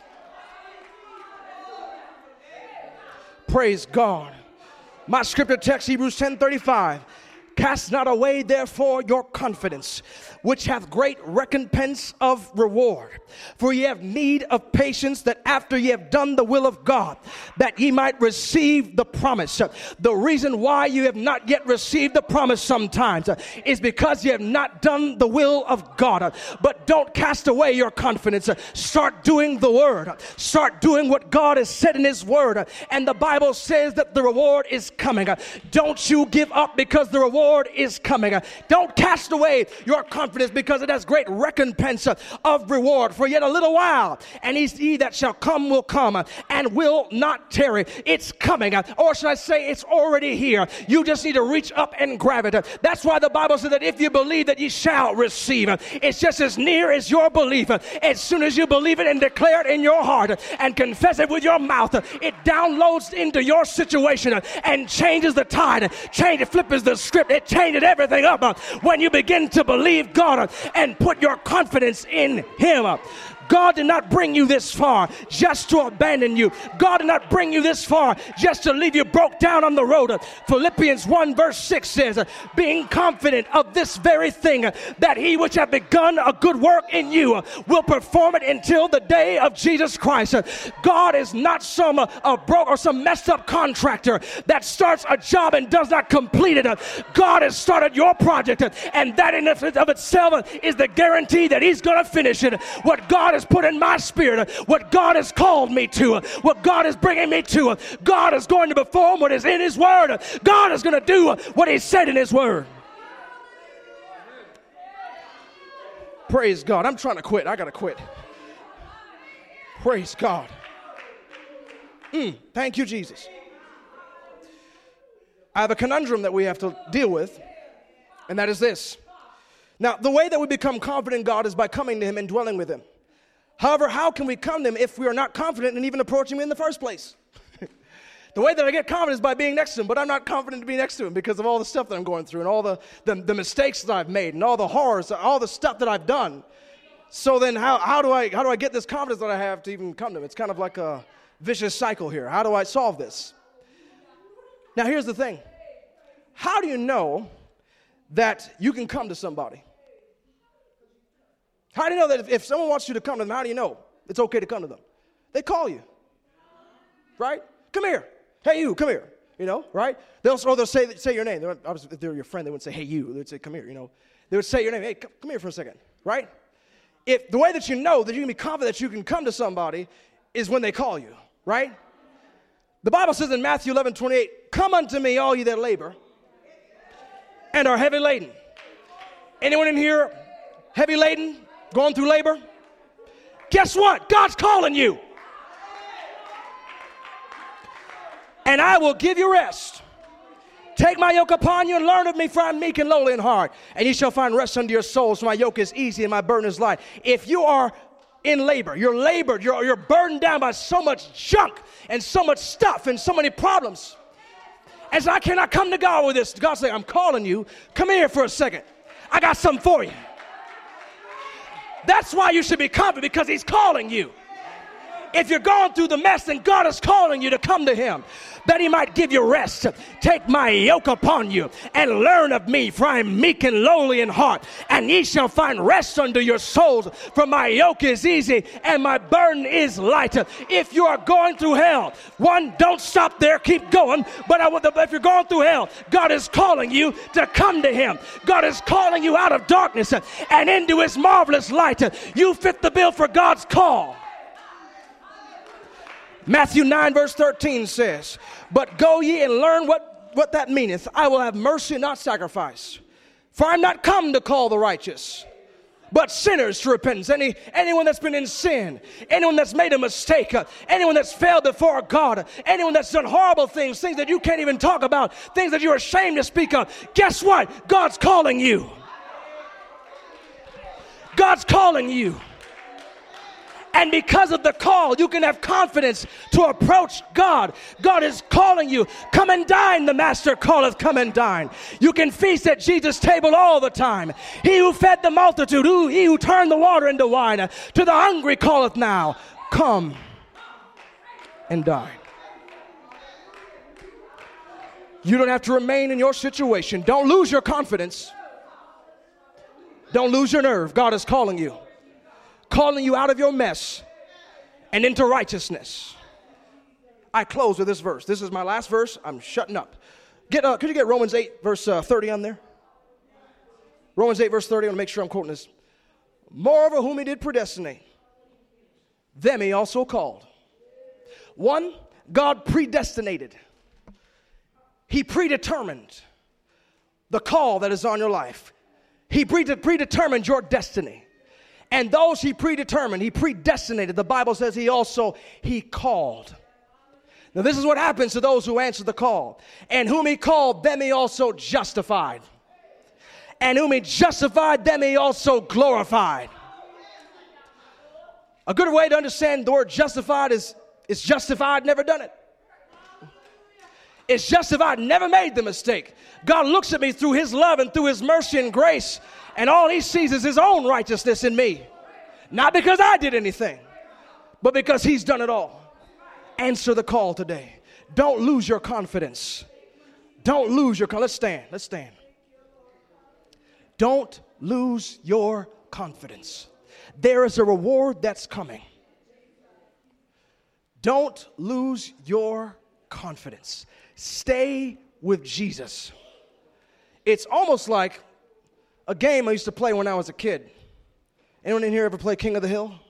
Praise God. My scripture text, Hebrews ten thirty-five. Cast not away therefore your confidence, which hath great recompense of reward. For ye have need of patience, that after ye have done the will of God, that ye might receive the promise. The reason why you have not yet received the promise sometimes is because you have not done the will of God. But don't cast away your confidence. Start doing the word. Start doing what God has said in His word. And the Bible says that the reward is coming. Don't you give up because the reward is coming. Don't cast away your confidence because it has great recompense of reward. For yet a little while, and he that shall come will come and will not tarry. It's coming, or should I say it's already here. You just need to reach up and grab it. That's why the Bible says that if you believe that ye shall receive. It's just as near as your belief. As soon as you believe it and declare it in your heart and confess it with your mouth, it downloads into your situation and changes the tide, changes, flips the script. It changes everything up when you begin to believe God and put your confidence in Him. God did not bring you this far just to abandon you. God did not bring you this far just to leave you broke down on the road. Philippians one verse six says, being confident of this very thing, that He which hath begun a good work in you will perform it until the day of Jesus Christ. God is not some uh, uh, broke or some messed up contractor that starts a job and does not complete it. God has started your project, and that in of itself is the guarantee that He's going to finish it. What God has put in my spirit, what God has called me to, what God is bringing me to, God is going to perform what is in His word. God is going to do what He said in His word. Praise God. I'm trying to quit. I got to quit. Praise God. Mm, thank you, Jesus. I have a conundrum that we have to deal with, and that is this. Now, the way that we become confident in God is by coming to Him and dwelling with Him. However, how can we come to Him if we are not confident in even approaching Him in the first place? The way that I get confident is by being next to him, but I'm not confident to be next to him because of all the stuff that I'm going through and all the, the, the mistakes that I've made and all the horrors, all the stuff that I've done. So then how, how do I how do I get this confidence that I have to even come to him? It's kind of like a vicious cycle here. How do I solve this? Now, here's the thing. How do you know that you can come to somebody? How do you know that if, if someone wants you to come to them, how do you know it's okay to come to them? They call you, right? Come here. Hey, you, come here. You know, right? They'll, or they'll say, say your name. They're, obviously, if they're your friend, they wouldn't say, hey, you. They would say, come here, you know. They would say your name. Hey, come, come here for a second, right? If the way that you know that you can be confident that you can come to somebody is when they call you, right? The Bible says in Matthew eleven twenty-eight, come unto me, all ye that labor and are heavy laden. Anyone in here heavy laden, going through labor? Guess what? God's calling you. And I will give you rest. Take my yoke upon you and learn of me, for I am meek and lowly in heart, and ye shall find rest unto your souls. For my yoke is easy and my burden is light. If you are in labor, you're labored, you're, you're burdened down by so much junk and so much stuff and so many problems, and so I cannot come to God with this. God's saying, I'm calling you. Come here for a second. I got something for you. That's why you should be confident, because he's calling you. If you're going through the mess, then God is calling you to come to him, that he might give you rest. Take my yoke upon you and learn of me, for I am meek and lowly in heart, and ye shall find rest unto your souls. For my yoke is easy and my burden is light. If you are going through hell, one, don't stop there, keep going. But I want the, if you're going through hell, God is calling you to come to him. God is calling you out of darkness and into his marvelous light. You fit the bill for God's call. Matthew nine verse thirteen says, but go ye and learn what, what that meaneth. I will have mercy and not sacrifice. For I am not come to call the righteous, but sinners to repentance. Any, anyone that's been in sin, anyone that's made a mistake, uh, anyone that's failed before God, anyone that's done horrible things, things that you can't even talk about, things that you're ashamed to speak of. Guess what? God's calling you. God's calling you. And because of the call, you can have confidence to approach God. God is calling you. Come and dine, the master calleth, come and dine. You can feast at Jesus' table all the time. He who fed the multitude, who, he who turned the water into wine, uh, to the hungry calleth now, come and dine. You don't have to remain in your situation. Don't lose your confidence. Don't lose your nerve. God is calling you. Calling you out of your mess and into righteousness. I close with this verse. This is my last verse. I'm shutting up. Get, uh, could you get Romans eight, verse uh, thirty on there? Romans eight, verse thirty. I want to make sure I'm quoting this. Moreover, whom he did predestinate, them he also called. One, God predestinated. He predetermined the call that is on your life. He predetermined your destiny. And those he predetermined, he predestinated. The Bible says he also, he called. Now this is what happens to those who answer the call. And whom he called, them he also justified. And whom he justified, them he also glorified. A good way to understand the word justified is, is justified, never done it. It's justified, never made the mistake. God looks at me through his love and through his mercy and grace, and all he sees is his own righteousness in me. Not because I did anything, but because he's done it all. Answer the call today. Don't lose your confidence. Don't lose your confidence. Let's stand. Let's stand. Don't lose your confidence. There is a reward that's coming. Don't lose your confidence. Stay with Jesus. It's almost like a game I used to play when I was a kid. Anyone in here ever play King of the Hill?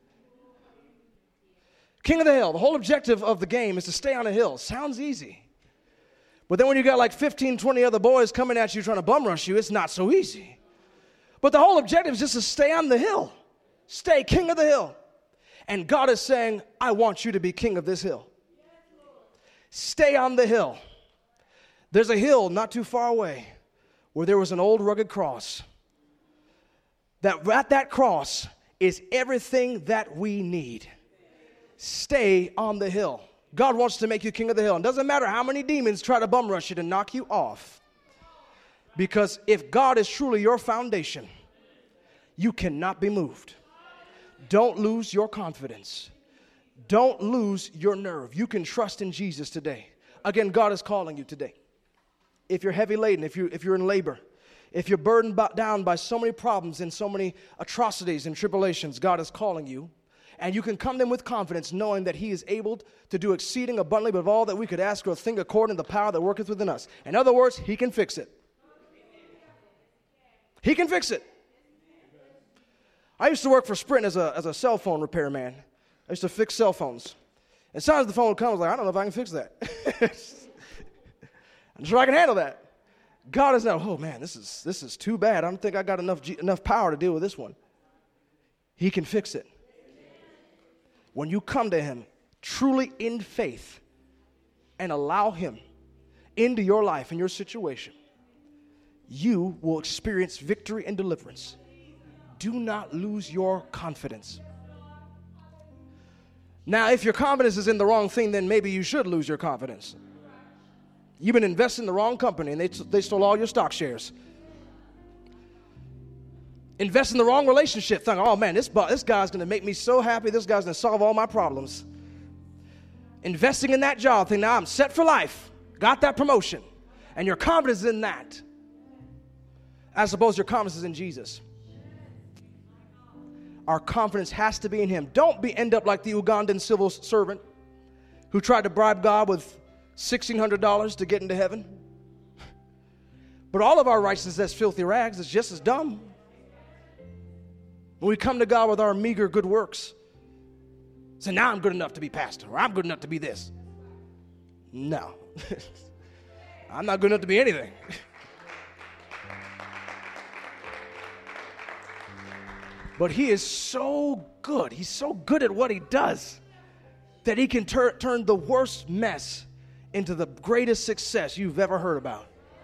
King of the Hill. The whole objective of the game is to stay on a hill. Sounds easy. But then when you got like fifteen, twenty other boys coming at you trying to bum rush you, it's not so easy. But the whole objective is just to stay on the hill. Stay king of the hill. And God is saying, I want you to be king of this hill. Stay on the hill. There's a hill not too far away where there was an old rugged cross. That at that cross is everything that we need. Stay on the hill. God wants to make you king of the hill. It doesn't matter how many demons try to bum rush you to knock you off. Because if God is truly your foundation, you cannot be moved. Don't lose your confidence. Don't lose your nerve. You can trust in Jesus today. Again, God is calling you today. If you're heavy laden, if, you, if you're in labor, if you're burdened by, down by so many problems and so many atrocities and tribulations, God is calling you. And you can come to him with confidence, knowing that he is able to do exceeding abundantly above all that we could ask or think, according to the power that worketh within us. In other words, he can fix it. He can fix it. I used to work for Sprint as a, as a cell phone repairman. I used to fix cell phones. And sometimes the phone would come, I was like, I don't know if I can fix that. I'm sure I can handle that. God is now, oh man, this is this is too bad. I don't think I got enough G, enough power to deal with this one. He can fix it. When you come to him truly in faith and allow him into your life and your situation, you will experience victory and deliverance. Do not lose your confidence. Now, if your confidence is in the wrong thing, then maybe you should lose your confidence. You've been investing in the wrong company, and they, they stole all your stock shares. Invest in the wrong relationship, thinking, oh man, this, this guy's going to make me so happy. This guy's going to solve all my problems. Investing in that job, thinking, now I'm set for life. Got that promotion. And your confidence is in that. As opposed to your confidence is in Jesus. Our confidence has to be in him. Don't be end up like the Ugandan civil servant who tried to bribe God with sixteen hundred dollars to get into heaven. But all of our righteousness as filthy rags is just as dumb. When we come to God with our meager good works, say, now I'm good enough to be pastor, or I'm good enough to be this. No. I'm not good enough to be anything. But he is so good. He's so good at what he does that he can tur- turn the worst mess into the greatest success you've ever heard about.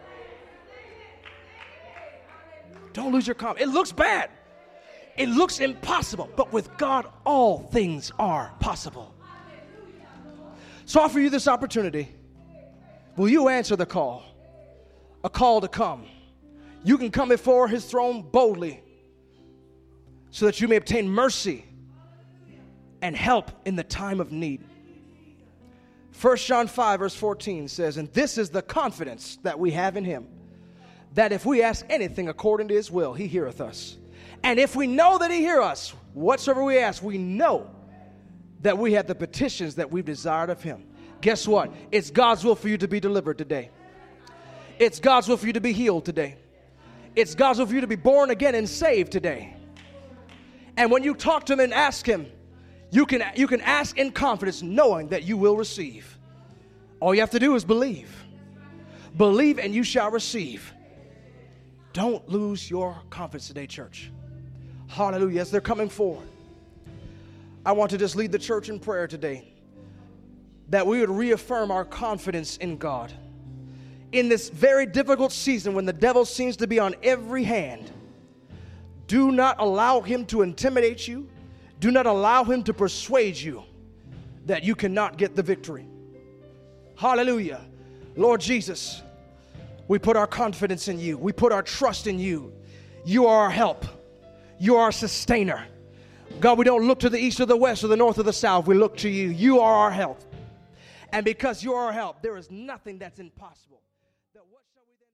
Don't lose your confidence. It looks bad. It looks impossible. But with God, all things are possible. So I offer you this opportunity. Will you answer the call? A call to come. You can come before his throne boldly, so that you may obtain mercy and help in the time of need. First John five verse fourteen says, and this is the confidence that we have in him, that if we ask anything according to his will, he heareth us. And if we know that he hear us, whatsoever we ask, we know that we have the petitions that we've desired of him. Guess what? It's God's will for you to be delivered today. It's God's will for you to be healed today. It's God's will for you to be born again and saved today. And when you talk to him and ask him, you can, you can ask in confidence, knowing that you will receive. All you have to do is believe. Believe and you shall receive. Don't lose your confidence today, church. Hallelujah. As they're coming forward, I want to just lead the church in prayer today, that we would reaffirm our confidence in God. In this very difficult season when the devil seems to be on every hand, do not allow him to intimidate you. Do not allow him to persuade you that you cannot get the victory. Hallelujah. Lord Jesus, we put our confidence in you. We put our trust in you. You are our help. You are our sustainer. God, we don't look to the east or the west or the north or the south. We look to you. You are our help. And because you are our help, there is nothing that's impossible. That what shall we then